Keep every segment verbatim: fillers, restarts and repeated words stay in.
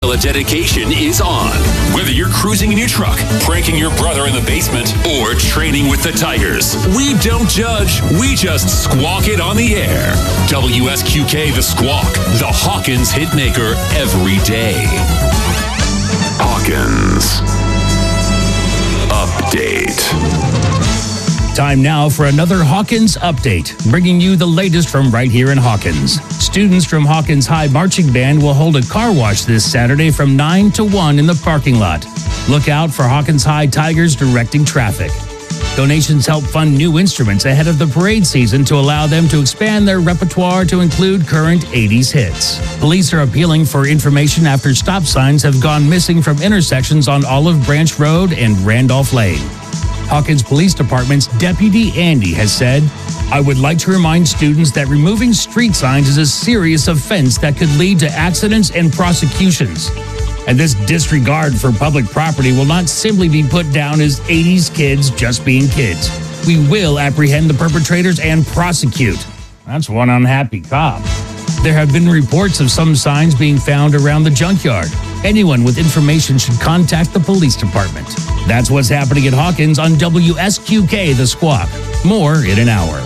until a dedication is on. Whether you're cruising in your truck, pranking your brother in the basement, or training with the Tigers, we don't judge. We just squawk it on the air. W S Q K The Squawk, the Hawkins hitmaker every day. Hawkins Update. Time now for another Hawkins Update, bringing you the latest from right here in Hawkins. Students from Hawkins High Marching Band will hold a car wash this Saturday from nine to one in the parking lot. Look out for Hawkins High Tigers directing traffic. Donations help fund new instruments ahead of the parade season to allow them to expand their repertoire to include current eighties hits. Police are appealing for information after stop signs have gone missing from intersections on Olive Branch Road and Randolph Lane. Hawkins Police Department's Deputy Andy has said, "I would like to remind students that removing street signs is a serious offense that could lead to accidents and prosecutions. And this disregard for public property will not simply be put down as eighties kids just being kids. We will apprehend the perpetrators and prosecute." That's one unhappy cop. There have been reports of some signs being found around the junkyard. Anyone with information should contact the police department. That's what's happening at Hawkins on W S Q K The Squawk. More in an hour.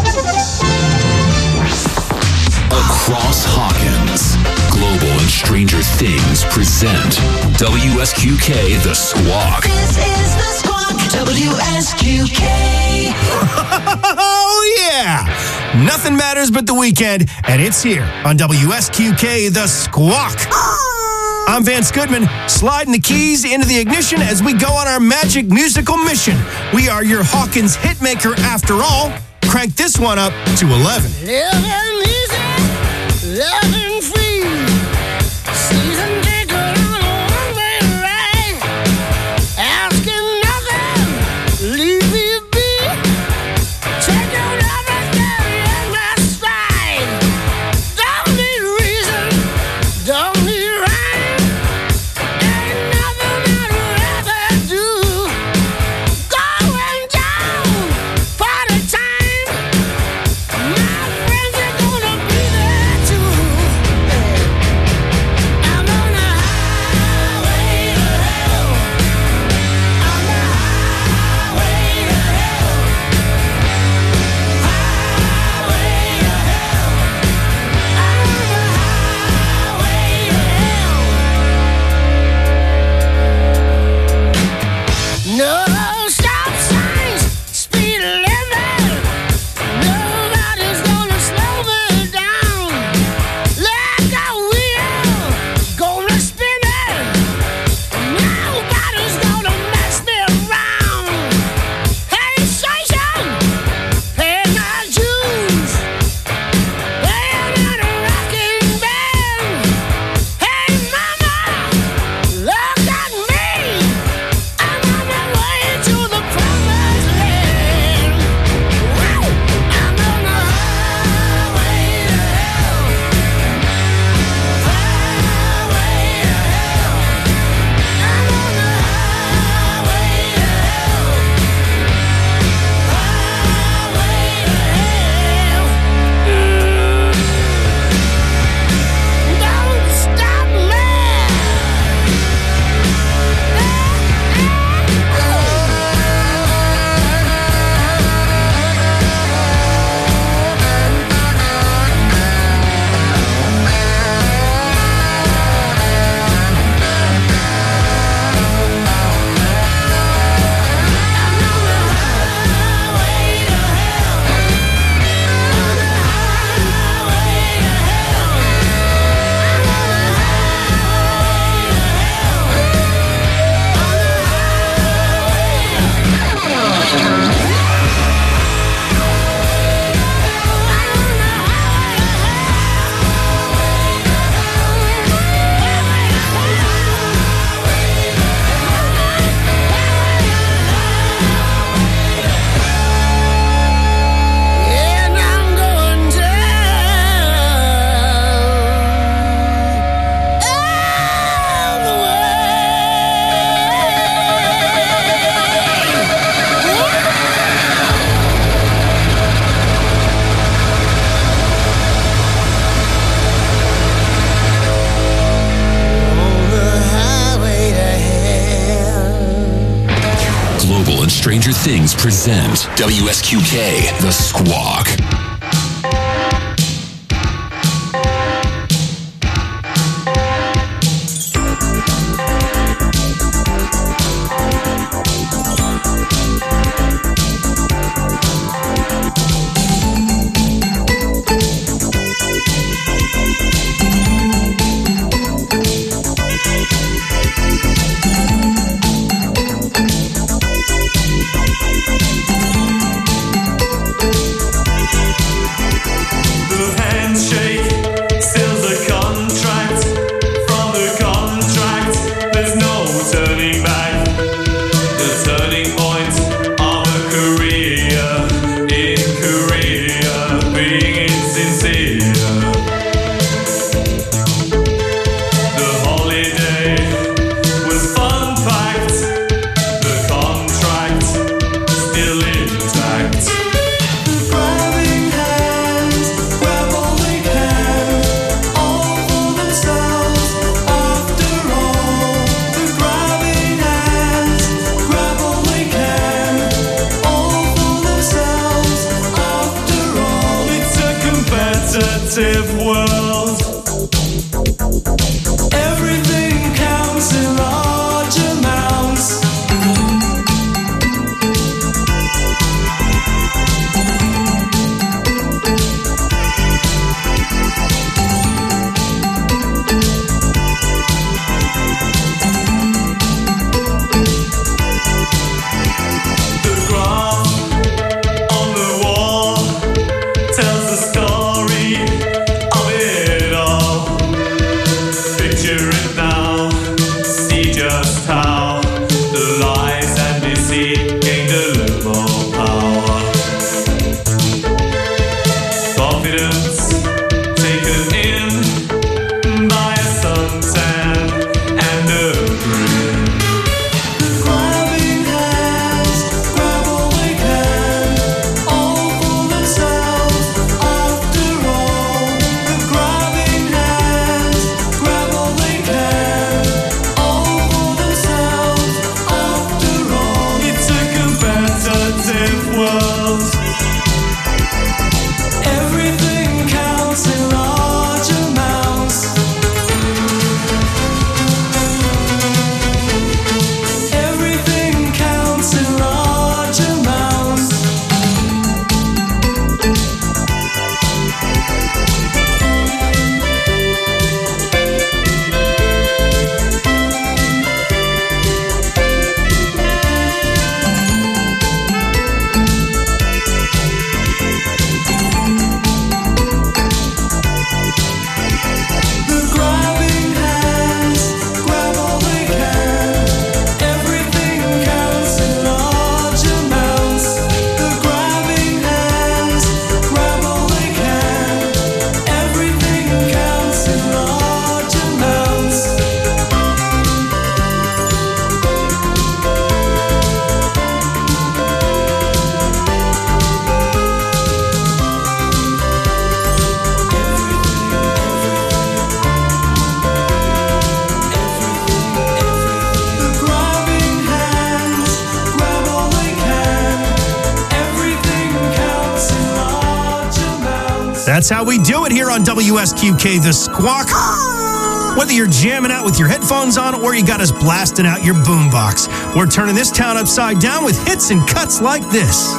Across Hawkins, Global and Stranger Things present W S Q K The Squawk. This is The Squawk, W S Q K. Oh, yeah! Nothing matters but the weekend, and it's here on W S Q K The Squawk. I'm Vance Goodman, sliding the keys into the ignition as we go on our magic musical mission. We are your Hawkins hitmaker after all. Crank this one up to eleven. Living easy, loving free. Season ticket on a one-way ride. Asking nothing, leave me be. Check out everything in my stride. Don't need reason, don't need rhyme. Ain't nothing I'd rather do. Going down, party time. My friends are gonna be there too. Stranger Things present W S Q K, The Squawk. That's how we do it here on W S Q K, The Squawk. Whether you're jamming out with your headphones on or you got us blasting out your boombox, we're turning this town upside down with hits and cuts like this.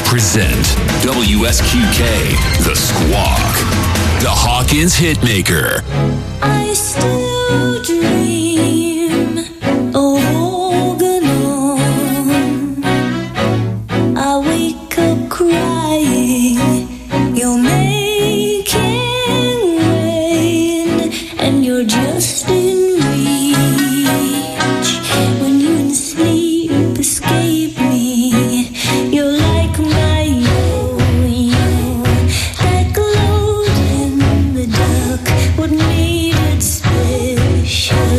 present W S Q K, The Squawk, the Hawkins Hitmaker. I still dream of walking on. I wake up crying. You're making rain, and you're just in reach. When you in sleep escape me, you're like my yo-yo that glowed in the dark. What made it special?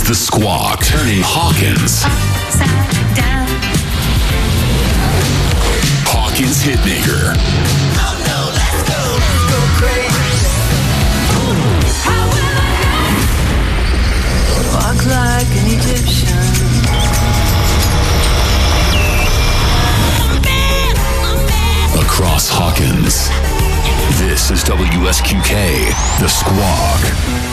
The Squawk, turning Hawkins. Upside down. Hawkins Hitmaker. Oh no, let's go, let's go crazy. How will I Walk like an Egyptian. Across Hawkins. This is W S Q K, The Squawk.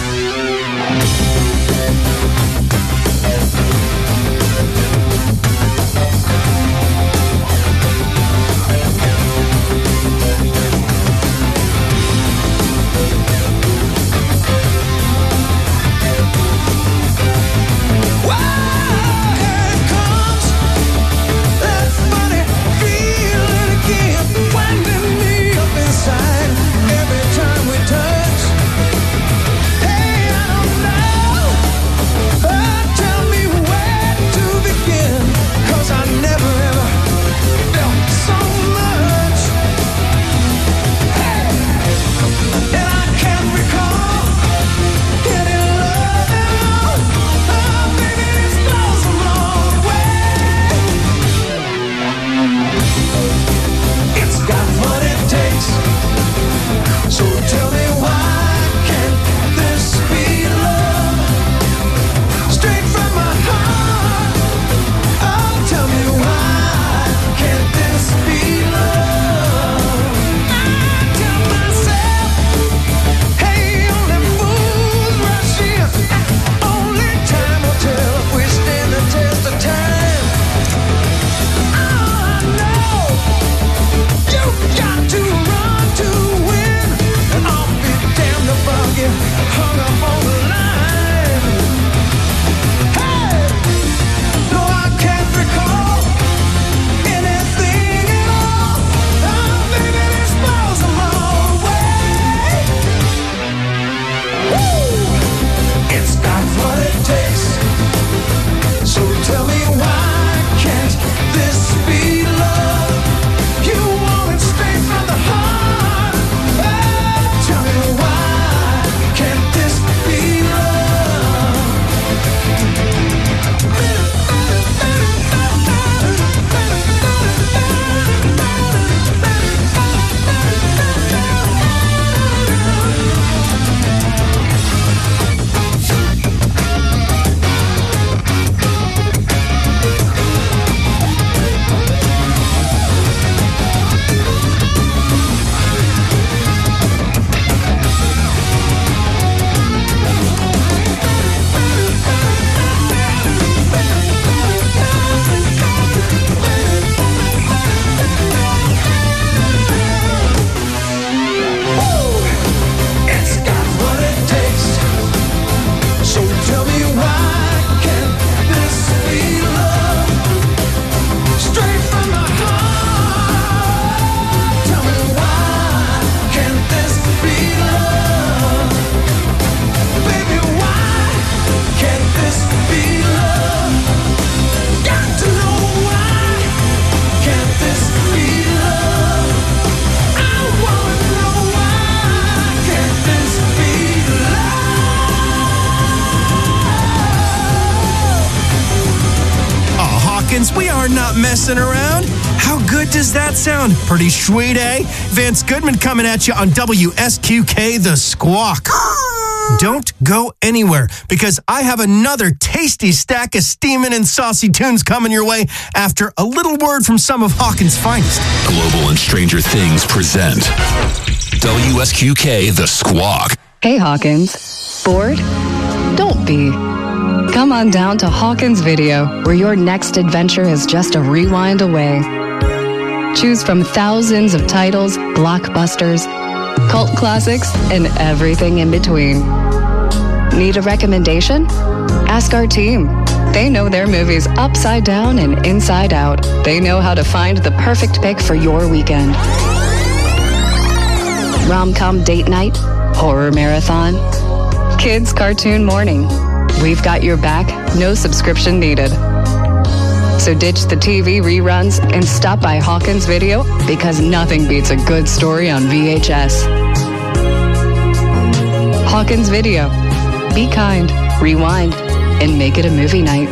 We are not messing around. How good does that sound? Pretty sweet, eh? Vance Goodman coming at you on W S Q K, The Squawk. Don't go anywhere, because I have another tasty stack of steaming and saucy tunes coming your way after a little word from some of Hawkins' finest. Global and Stranger Things present W S Q K, The Squawk. Hey Hawkins, bored? Don't be. Come on down to Hawkins Video, where your next adventure is just a rewind away. Choose from thousands of titles, blockbusters, cult classics, and everything in between. Need a recommendation? Ask our team. They know their movies upside down and inside out. They know how to find the perfect pick for your weekend. Rom-com date night, horror marathon, kids cartoon morning. We've got your back, no subscription needed. So ditch the T V reruns and stop by Hawkins Video, because nothing beats a good story on V H S. Hawkins Video. Be kind, rewind, and make it a movie night.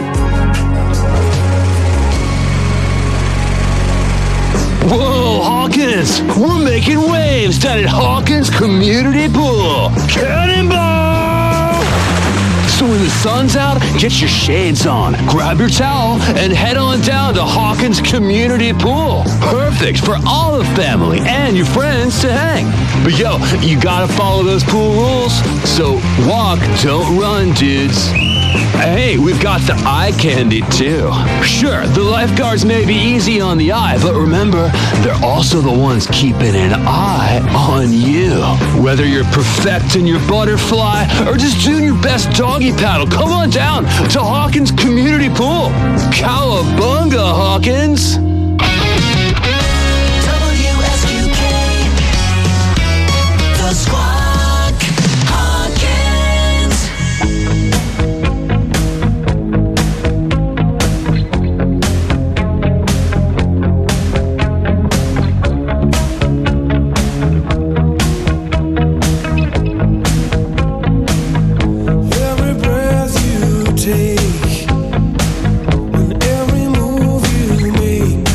Whoa, Hawkins! We're making waves down at Hawkins Community Pool. Cannonball! So when the sun's out, get your shades on, grab your towel, and head on down to Hawkins Community Pool. Perfect for all the family and your friends to hang. But yo, you gotta follow those pool rules. So walk, don't run, dudes. Hey, we've got the eye candy too. Sure, the lifeguards may be easy on the eye, but remember, they're also the ones keeping an eye on you. Whether you're perfecting your butterfly or just doing your best doggy paddle, come on down to Hawkins Community Pool. Cowabunga, Hawkins! W S Q K, The Squawk, Hawkins. Every breath you take, and every move you make,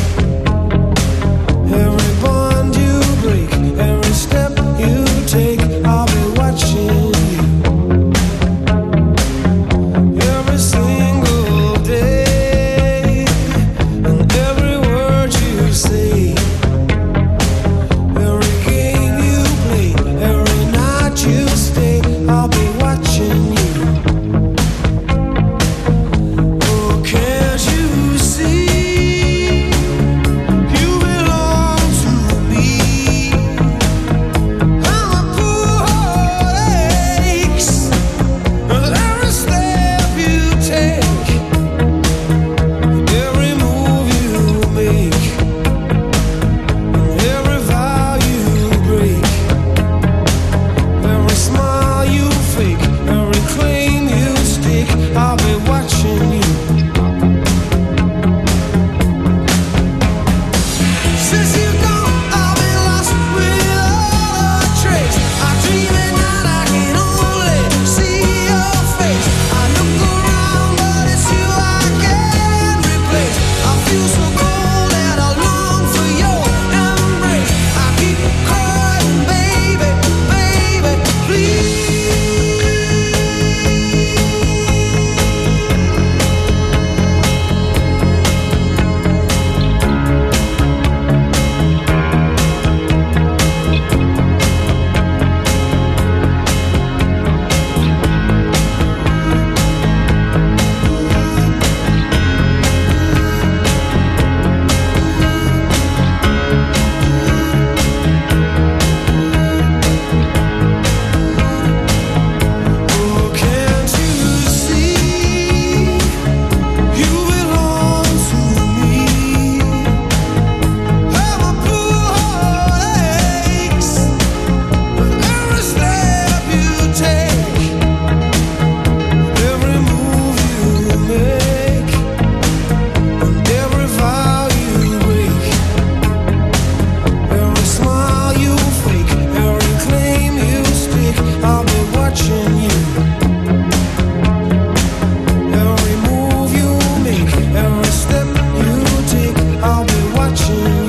every bond you break, every step you take, I'll be watching you. Every single day, and every word you say, every game you play, every night you stay, I'll be watching you. Oh, can't you see? You belong to me. I'm a poor aches, and every step you take, every move you make, every vow you break, every smile you fake, every claim you stick, I'll be watching you. Since you've gone, I've been lost without a trace. I dream at night, I can only see your face. I look around, but it's you I can't replace. I feel so cold and I long for your embrace. I keep crying, baby, baby, please. Oh, can't you see? You belong to me. I'm a poor aches, with every step you take, every move you make, and every vow you break, every smile you fake, every claim you stick, I'll be watching you. Every move you make, every step you take, I'll be watching you.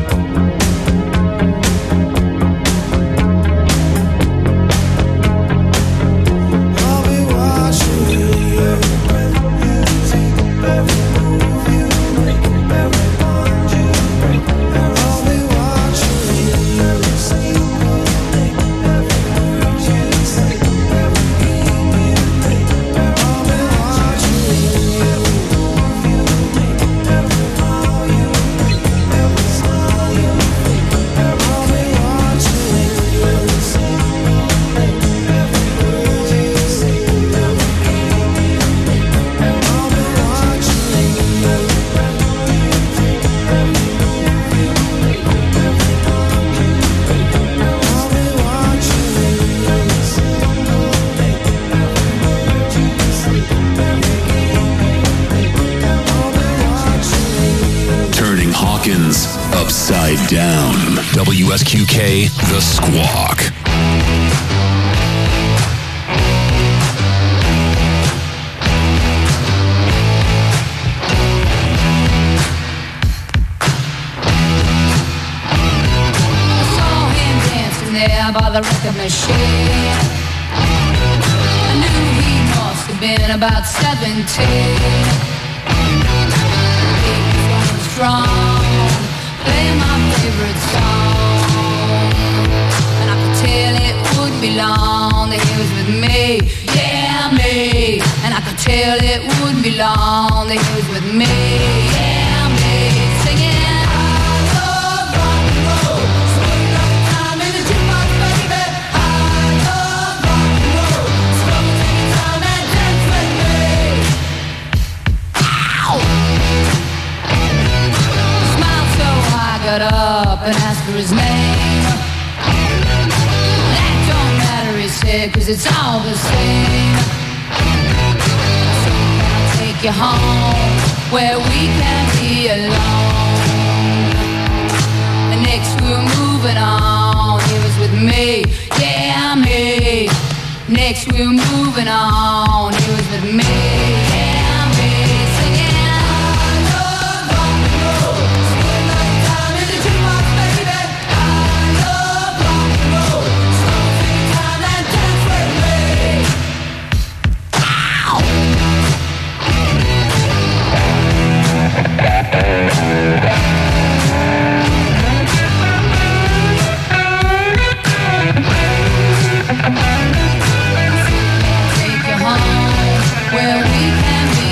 I'll be watching you. Every breath you take, every move you make, every bond you break, I'll be watching you. Every single day, every word you say, every game you play, I'll be watching you. Every move you make, every vow you break, every smile you fake, I'll be watching you. Every single day, every word you say, every game you play, I'll be watching you. Every breath you take, every move you make, every bond you break, I'll be watching you. Every single day, every word you say, every game you play, I'll be watching you. Turning Hawkins upside down. W S Q K, The Squawk. there by the record machine. I knew he must have been about seventeen. He was strong, playing my favorite song, and I could tell it wouldn't be long that he was with me, yeah, me. And I could tell it wouldn't be long that he was with me, yeah, me. Singing, I love rock and roll. Spend enough time in the jukebox, baby. I love rock and roll. So take your time and dance with me. Ow! Smiled so I got up and asked for his name. That don't matter, he said, 'cause it's all the same. So I'll take you home where we can be alone. And next we were moving on. He was with me, yeah, me. Next we were moving on. He was with me, yeah, me. Singing, I love rock and roll. Spend my time in the jukebox, baby. I love rock and roll. So take your time and dance with me. Ow! Take you home where we can be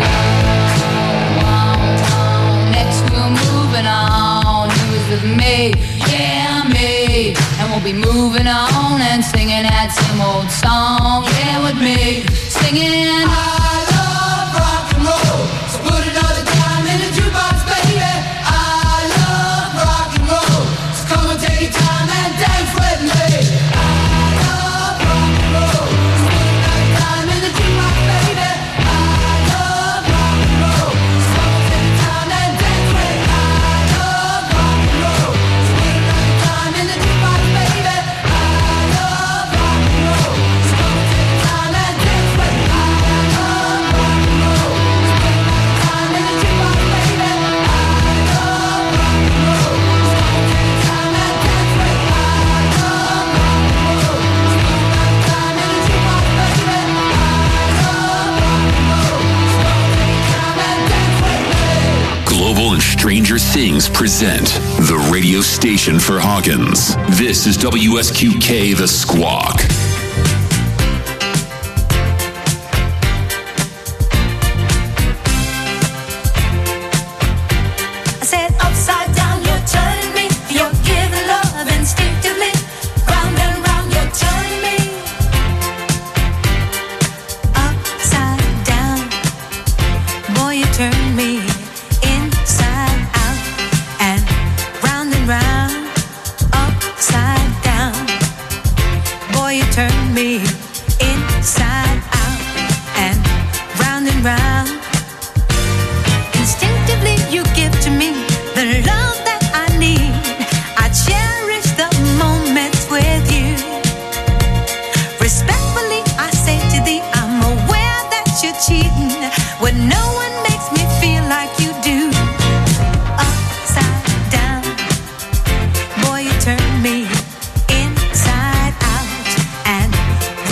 alone. Next we're moving on. He was with me, yeah, me. And we'll be moving on and singing that same old song, yeah, with me. Singing, I love rock and roll. So put another time in the jukebox, baby. I love rock and roll. So come and take your time and dance with me. I love rock and roll. So put another time in the jukebox, baby. I love rock and roll. So come and take your time and dance with me. I love rock and roll. So put another time in the jukebox, baby. I love rock and roll. So come and take your time and dance with me. I love rock and roll. So put another time in the jukebox, baby. I love rock and roll. So come and take your time and dance with me. I love rock and roll. So put another time in the jukebox, baby. I love rock and roll. So come and take your time and dance with me. Global and Stranger Things present the radio station for Hawkins. This is W S Q K The Squawk. I said upside down, you're turning me. You're giving love instinctively. Round and round, you're turning me. Upside down, boy, you turn me inside out and round and round. Upside down, boy, you turn me inside out and round and round. Instinctively you give to me the love that I need. I cherish the moments with you. Respectfully I say to thee, I'm aware that you're cheating when no one makes me feel like you do. Upside down, boy, you turn me inside out and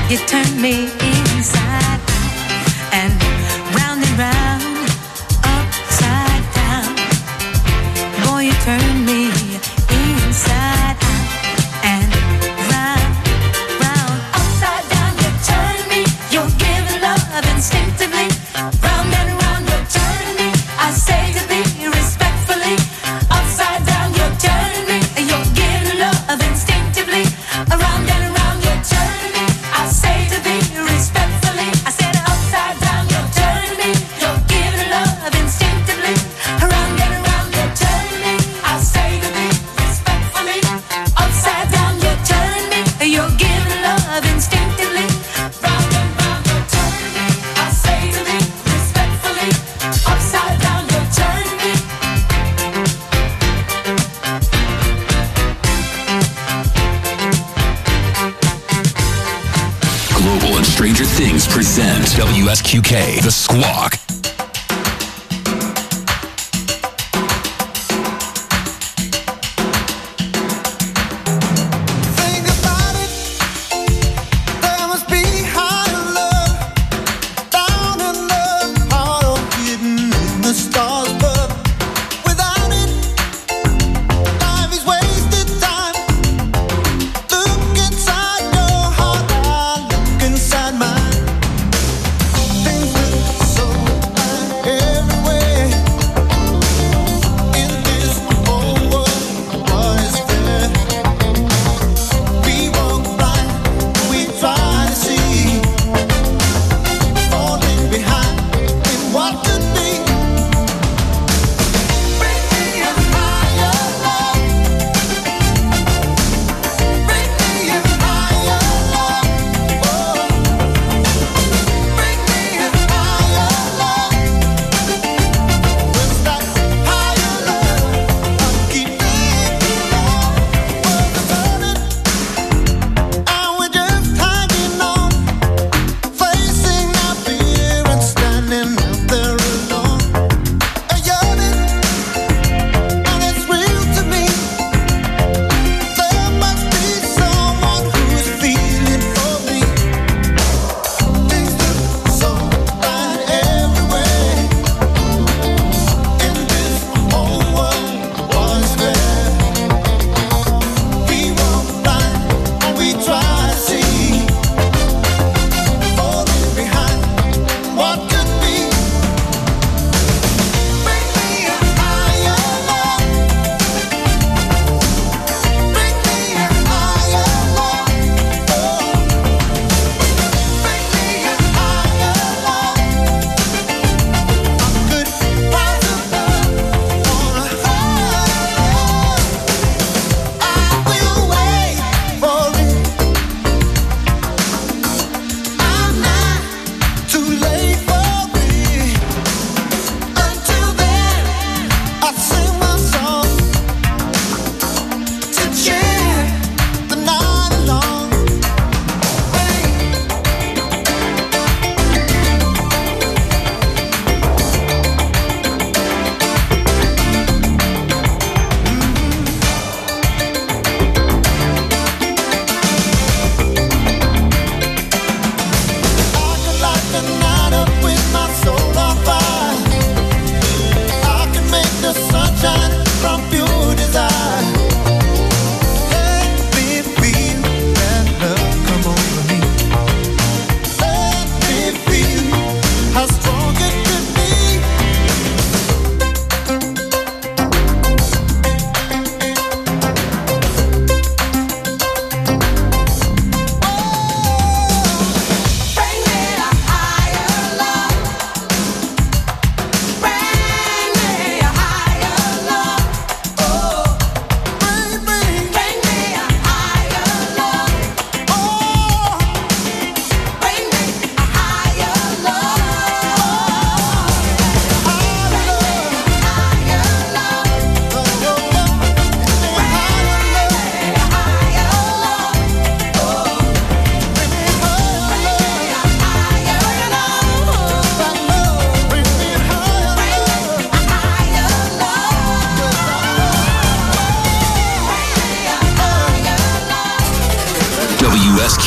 You turn me inside out and round and round, upside down. Boy, you turn me inside out and round, round, upside down. You turn me, you're giving love instinctively. Round and round, you turn me. I say to be respectfully, upside down. You turn me, you're giving love instinctively. Around and around, you turn me. I say to be respectfully. I said upside down, you turn me. You're giving love instinctively. Around and around, you turn me. I say to be respectfully. Upside down, you turn me. You're giving love instinctively. Round and round, you turn me. I say to be respectfully. Upside down, you turn me. Global and Stranger Things present W S Q K, The Squawk. Think about it. There must be higher love, down in love, heart or hidden in the stars above. Without it, life is wasted time. Look inside your heart, I look inside mine. Things look so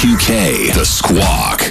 Q K, The Squawk.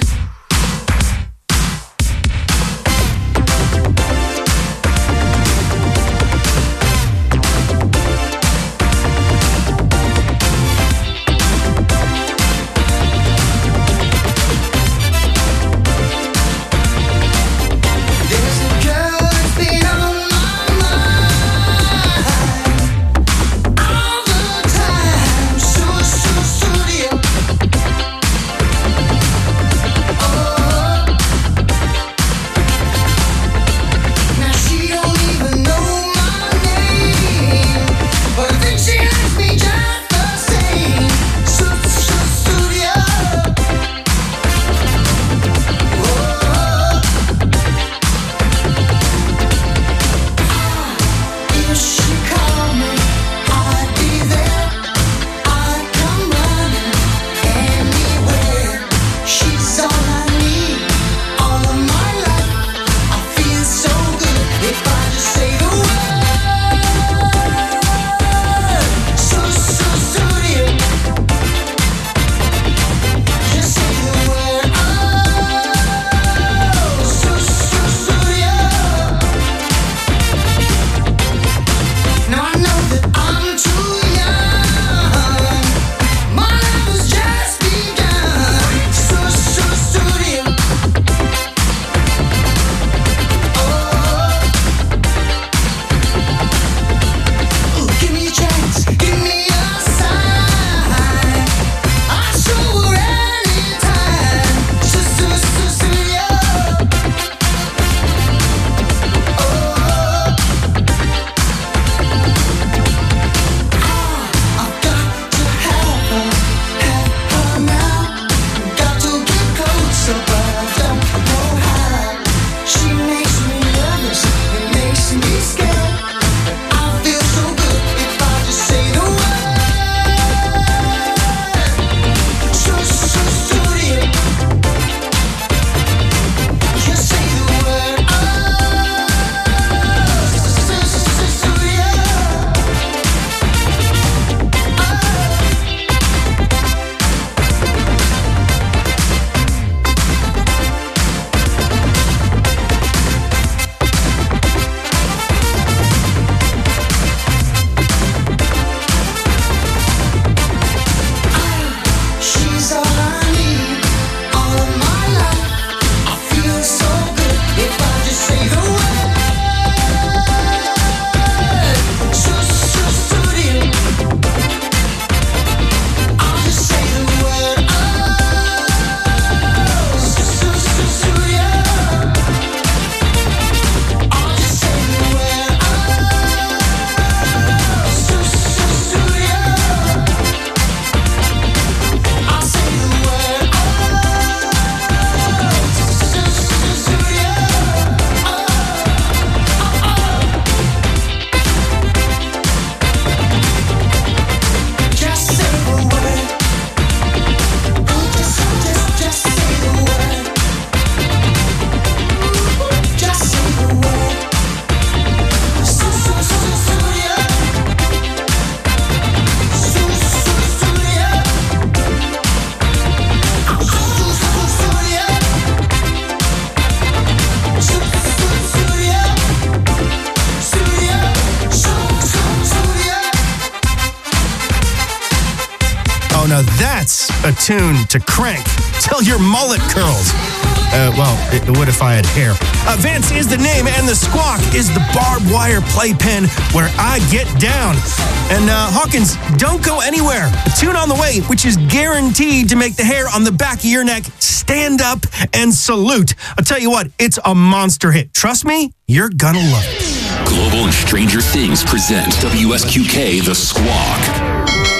Now that's a tune to crank till your mullet curls. Uh, well, it would if I had hair. Uh, Vance is the name, and the Squawk is the barbed wire playpen where I get down. And uh, Hawkins, don't go anywhere. A tune on the way, which is guaranteed to make the hair on the back of your neck stand up and salute. I'll tell you what, it's a monster hit. Trust me, you're gonna love it. Global and Stranger Things present W S Q K The Squawk.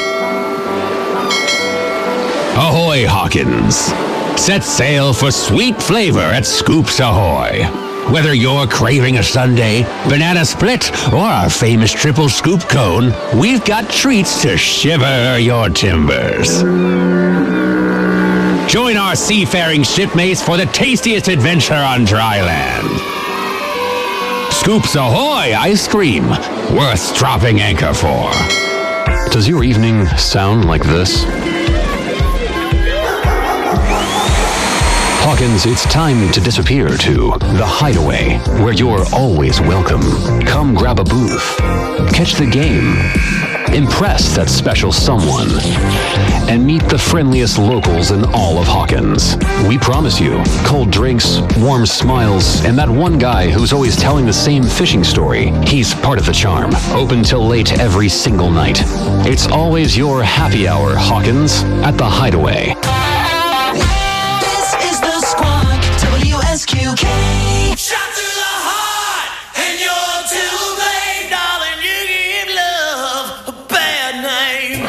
Ahoy, Hawkins. Set sail for sweet flavor at Scoops Ahoy. Whether you're craving a sundae, banana split, or our famous triple scoop cone, we've got treats to shiver your timbers. Join our seafaring shipmates for the tastiest adventure on dry land. Scoops Ahoy ice cream, worth dropping anchor for. Does your evening sound like this? Hawkins, it's time to disappear to The Hideaway, where you're always welcome. Come grab a booth, catch the game, impress that special someone, and meet the friendliest locals in all of Hawkins. We promise you cold drinks, warm smiles, and that one guy who's always telling the same fishing story. He's part of the charm. Open till late every single night. It's always your happy hour, Hawkins, at The Hideaway. This is the Squawk, W S Q K. Shot through the heart, and you're to blame, darling. You give love a bad name.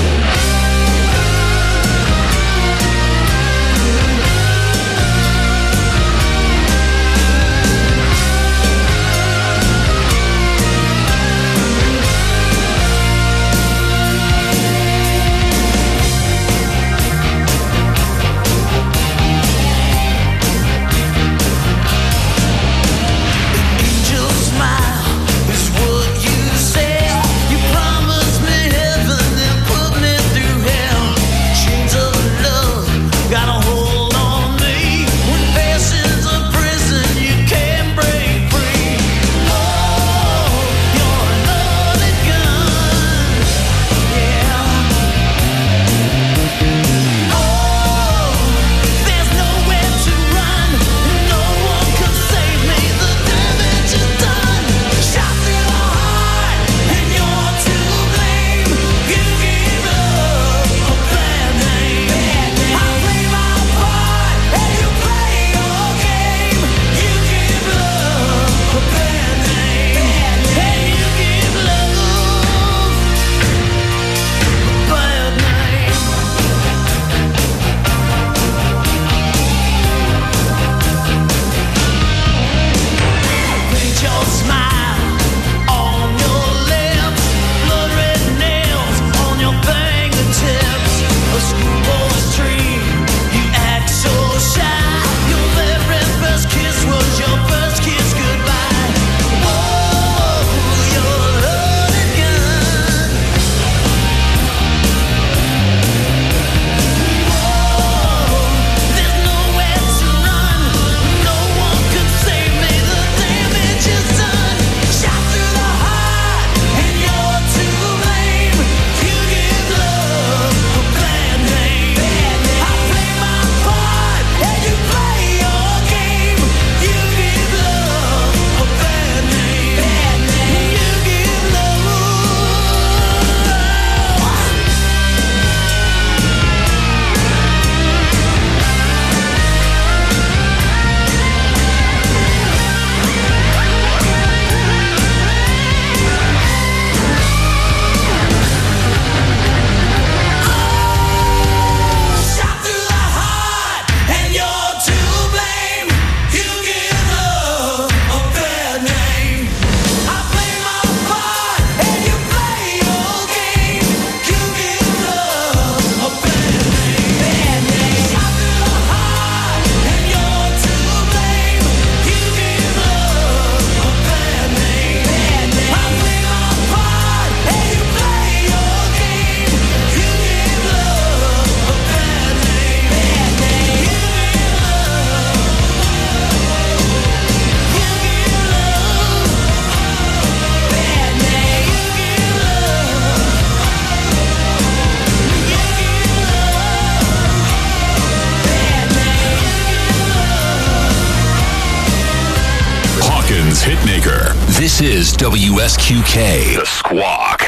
Hitmaker. This is W S Q K, The Squawk.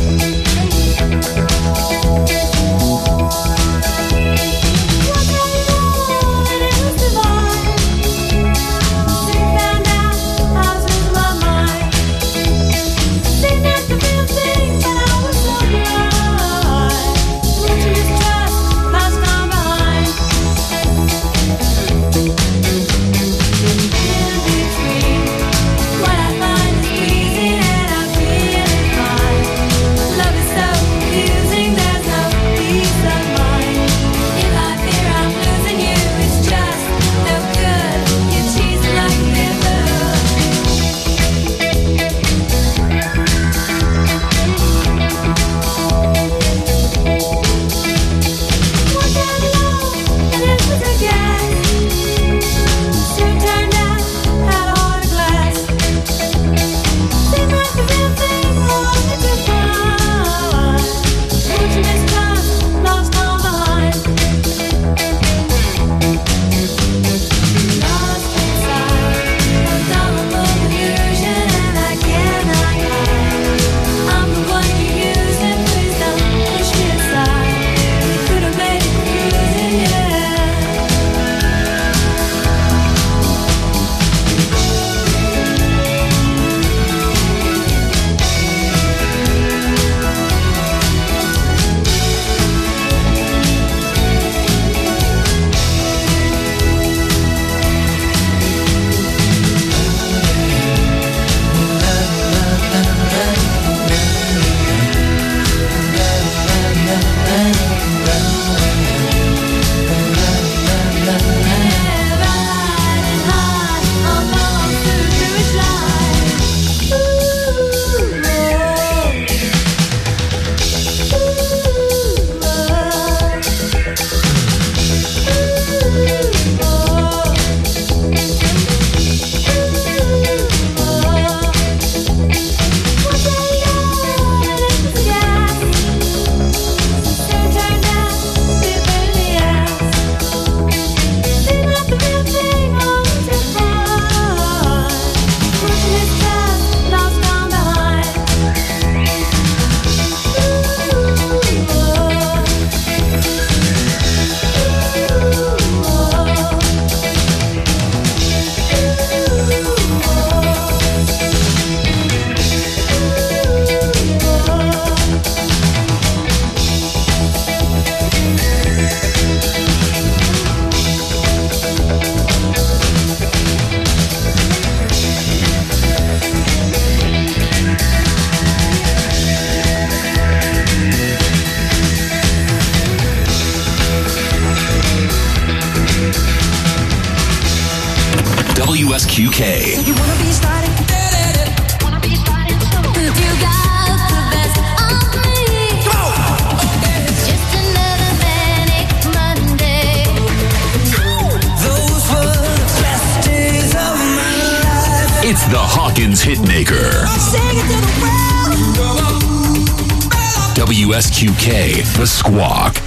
What Q K. You wanna be starting? Wanna be starting soon? You got the best of me. It's just another manic Monday. Those were the best days of my life. It's the Hawkins Hitmaker. Sing it to the world. W S Q K, The Squawk.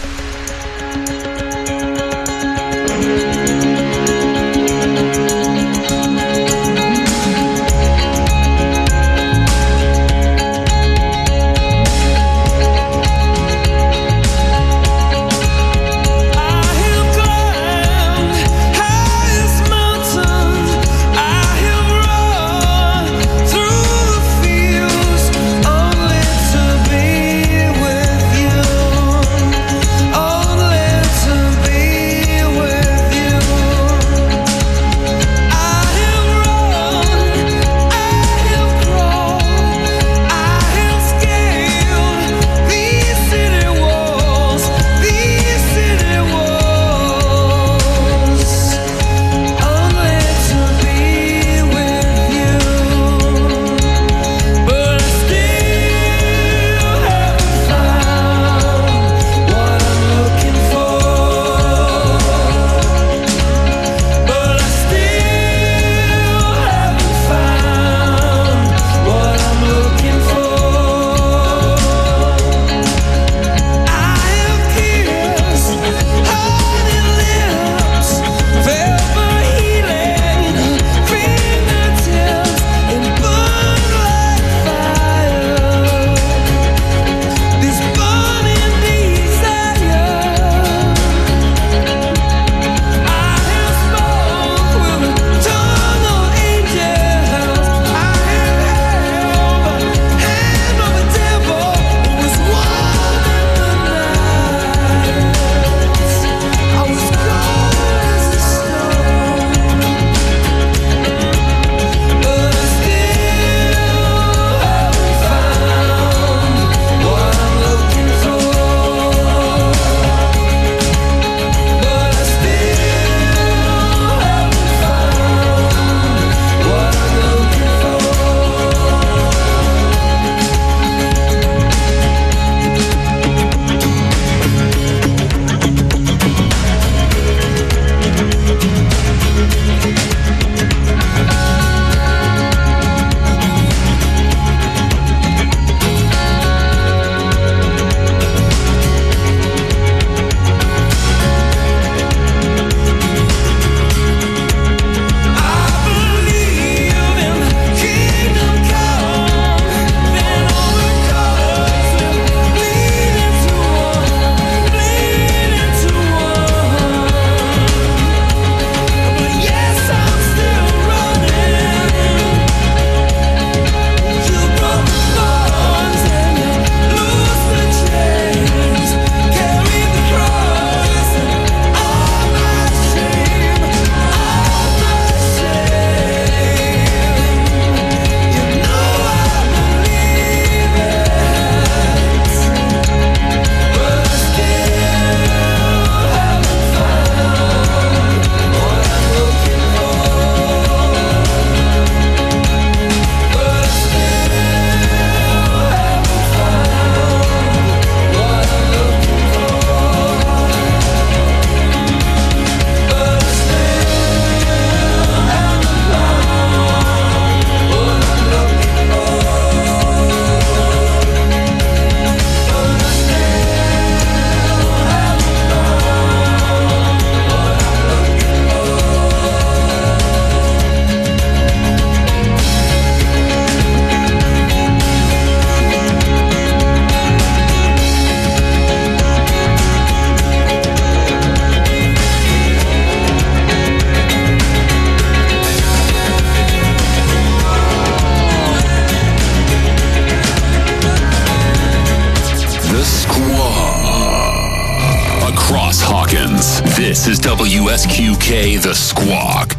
This is W S Q K, The Squawk.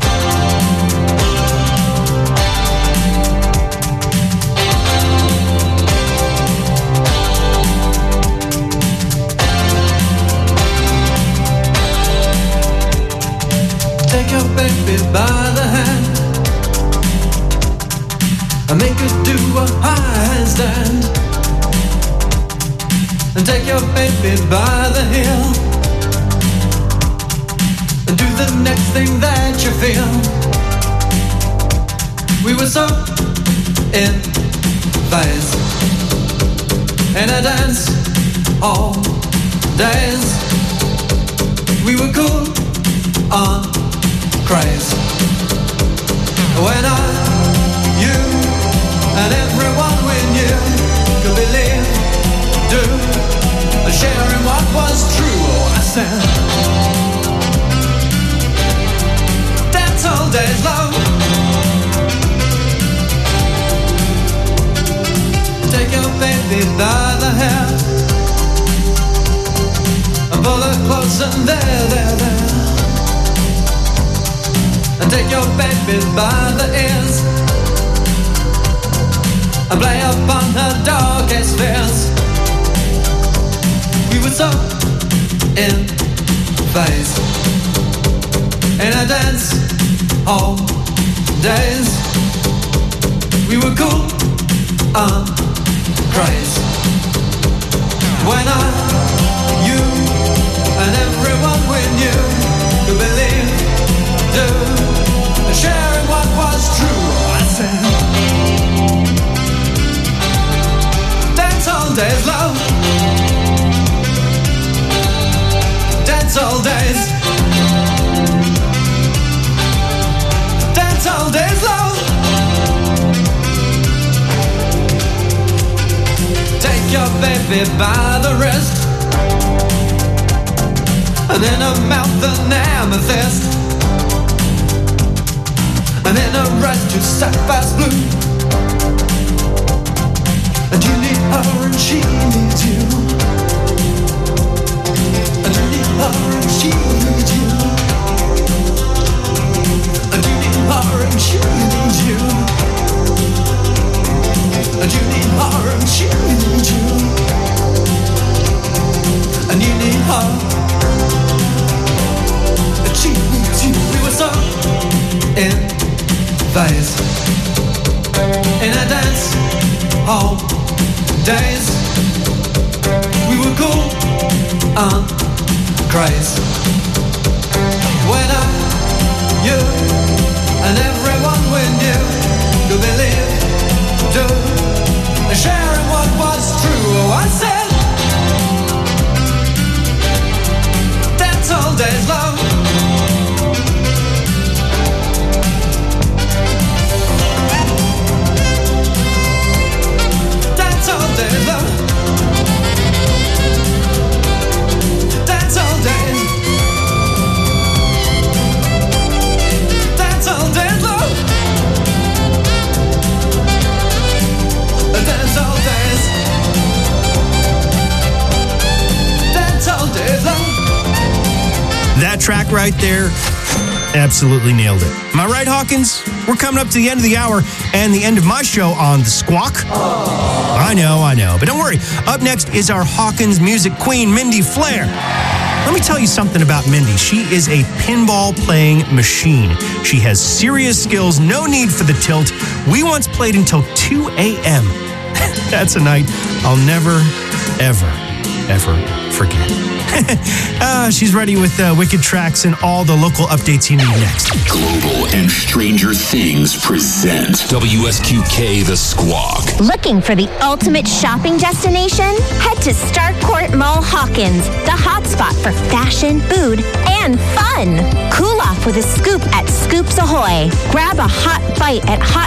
Take your baby by the hand, I make her do a handstand and take your baby by the heel and do the next thing that you feel. We were so in phase in a dance all days. We were cool on craze. When I, you, and everyone we knew could believe, do, sharing what was true. Oh, I said, dance all days long. Take your baby by the hair and pull her close and there, there, there. And take your baby by the ears and play upon her darkest fears. We were so in phase in a dance all days. We were cool on craze. When I, you, and everyone we knew could believe, do, sharing what was true. I said, dance all days, love. Dance all days. Dance all days, love. Take your baby by the wrist and in her mouth an amethyst. And in a red to sapphire blue. And you need her and she needs you. And you need her and she needs you. And you need her and she needs you. And you need her and she needs you. And you need her and she needs you. We were so in phase in a dance all days. We were cool on craze. When I, you, and everyone we knew could believe, do, sharing what was true. Oh, I said, dance all days, love. Dance all days, love. Dance all days. Dance all days, love. Dance all days. Dance all days, love. That track right there absolutely nailed it. Am I right, Hawkins? We're coming up to the end of the hour and the end of my show on The Squawk. I know, I know. But don't worry. Up next is our Hawkins music queen, Mindy Flair. Let me tell you something about Mindy. She is a pinball playing machine. She has serious skills, no need for the tilt. We once played until two a.m. That's a night I'll never, ever, ever forget. uh, she's ready with uh, wicked tracks and all the local updates you need next. Global and Stranger Things present W S Q K The Squawk. Looking for the ultimate shopping destination? Head to Starcourt Mall Hawkins, the hotspot for fashion, food, and fun. Cool off with a scoop at Scoops Ahoy. Grab a hot bite at Hot